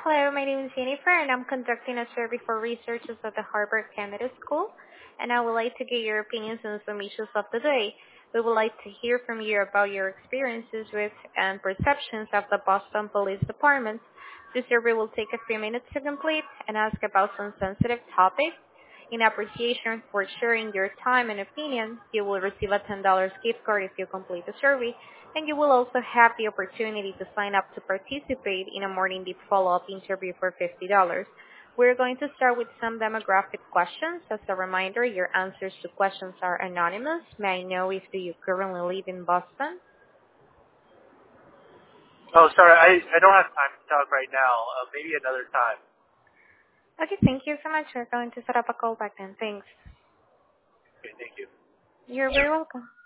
Hello, my name is Jennifer, and I'm conducting a survey for researchers at the Harvard Kennedy School, and I would like to get your opinions on some issues of the day. We would like to hear from you about your experiences with and perceptions of the Boston Police Department. This survey will take a few minutes to complete and ask about some sensitive topics. In appreciation for sharing your time and opinion, you will receive a $10 gift card if you complete the survey, and you will also have the opportunity to sign up to participate in a Morning Deep follow-up interview for $50. We're going to start with some demographic questions. As a reminder, your answers to questions are anonymous. May I know if you currently live in Boston? Oh, sorry, I don't have time to talk right now. Maybe another time. Okay, thank you so much. We're going to set up a call back then. Thanks. Okay, thank you. You're very welcome.